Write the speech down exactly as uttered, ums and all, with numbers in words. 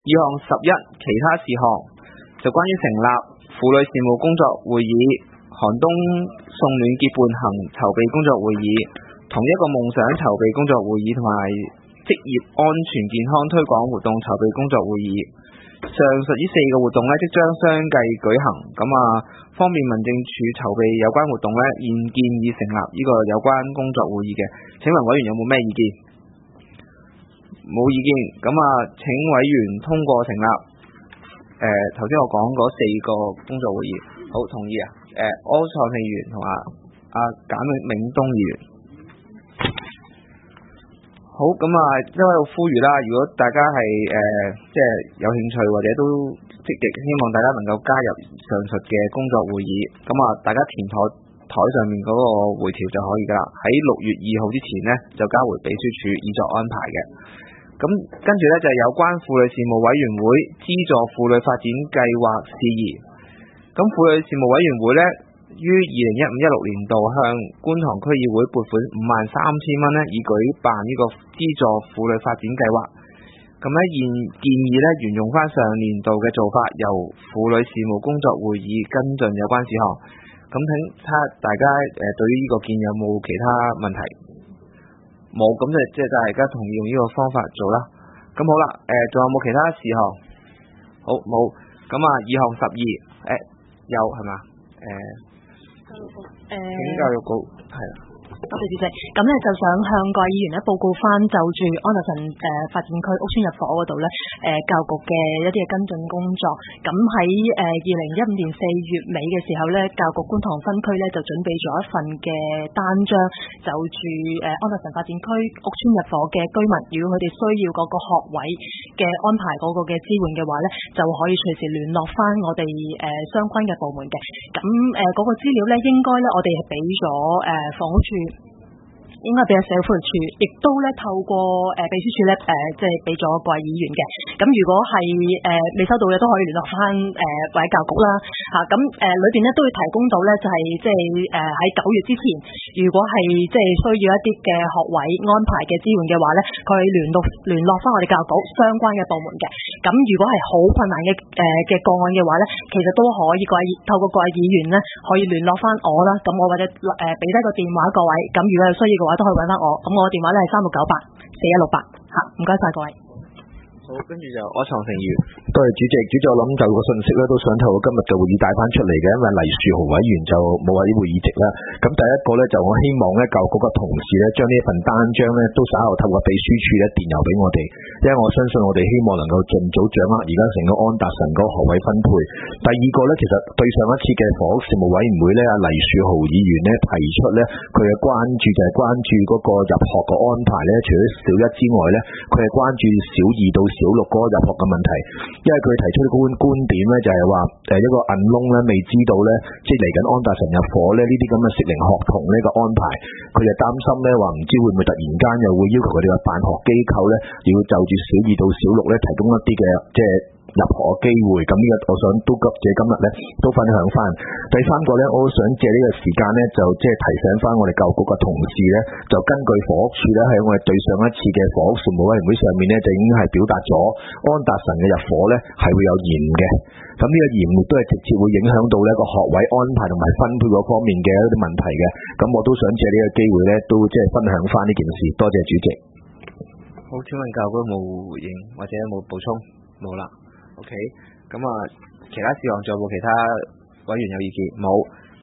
二項十一其他事項就關於成立婦女事務工作會議、寒冬送暖結伴行籌備工作會議、同一個夢想籌備工作會議同埋職業安全健康推廣活動籌備工作會議。上述呢四個活動咧即將相繼舉行，咁啊方便民政處籌備有關活動咧，現建議成立呢個有關工作會議嘅。請問委員有冇咩意見？冇意見，咁啊請委員通過成立誒頭先我講嗰四個工作會議。好，同意啊。誒柯創盛議員同埋阿簡永銘東議員。好，咁啊，因為我呼籲啦，如果大家係誒、呃、即係有興趣或者都積極希望大家能夠加入上述嘅工作會議，咁啊大家填妥台上面嗰個回條就可以噶啦。喺六月二號之前呢，就交回秘書處以作安排嘅。咁跟住呢，就係有關婦女事務委員會資助婦女發展計劃事宜。咁婦女事務委員會呢，於二零一五一六年度向觀塘區議會撥款五萬三千蚊呢，以舉辦呢個資助婦女發展計劃。咁咧現建議咧沿用翻上年度嘅做法，由婦女事務工作會議跟進有關事項。咁睇睇下大家誒對於呢個建議有冇其他問題？冇，咁就即係大家同意用呢個方法做啦。咁好啦，誒仲有冇其他事項？好，冇。咁啊二項十二誒有係嘛？誒。誒，請教育局係啦。 多謝主席，咁咧就想向各位議員咧報告翻就住安達臣誒發展區屋邨入伙嗰度咧誒教育局嘅一啲嘅跟進工作。咁喺誒二零一五年四月尾嘅時候咧，教育局觀塘分區咧就準備咗一份嘅單張，就住誒安達臣發展區屋邨入伙嘅居民，如果佢哋需要嗰個學位嘅安排嗰個嘅支援嘅話咧，就可以隨時聯絡翻我哋誒相關嘅部門嘅。咁誒嗰個資料咧，應該咧我哋係俾咗誒房屋處。應該俾社會福利處，亦都咧透過誒、呃、秘書處咧誒，即係俾咗各位議員嘅。咁如果係誒、呃、未收到嘅，都可以聯絡翻誒或者教育局啦嚇。咁誒裏邊咧都會提供到咧，就係即係誒喺九月之前，如果係即係需要一啲嘅學位安排嘅支援嘅話咧，佢聯絡聯絡翻我哋教育局相關嘅部門嘅。咁如果係好困難嘅誒嘅個案嘅話咧，其實都可以各位透過各位議員咧可以聯絡翻我啦。咁我或者誒俾低個電話各位，咁如果有需要嘅話，都可以揾翻我，咁我嘅電話咧係三六九八四一六八吓，唔該晒各位。 好，跟住就柯創盛議員。 多謝主席，主席我諗就個信息咧都想透過今日嘅會議帶翻出嚟嘅，因為黎樹豪委員就冇喺會議席啦。咁第一個咧就我希望咧教育局嘅同事咧將呢一份單張咧都稍後透過秘書處咧電郵俾我哋，因為我相信我哋希望能夠盡早掌握而家成個安達臣嗰個學位分配。第二個咧，其實對上一次嘅房屋事務委員會咧，阿黎樹豪議員咧提出咧佢嘅關注就係關注嗰個入學嘅安排咧，除咗小一之外咧，佢係關注小二到小六嗰個入學嘅問題。因為佢提出嘅觀觀點咧，就係話誒一個銀窿咧，未知道咧，即係嚟緊安達臣入伙咧，呢啲咁嘅適齡學童呢個安排，佢就擔心咧話唔知會唔會突然間又會要求佢哋嘅辦學機構咧，要就住小二到小六咧提供一啲嘅即係入學嘅機會。咁呢個我想都急借今日咧都分享翻。第三個咧，我都想借呢個時間咧，就即係提醒翻我哋教育局嘅同事咧，就根據房屋署咧喺我哋對上一次嘅房屋事務委員會上面咧，就已經係表達咗安達臣嘅入伙咧係會有延嘅。咁呢個延亦都係直接會影響到呢個學位安排同埋分配嗰方面嘅一啲問題嘅。咁我都想借呢個機會咧，都即係分享翻呢件事。多謝主席。 好，請問教育局有冇回應或者有冇補充？冇啦。OK，咁啊，其他事項仲有冇其他委員有意見？冇。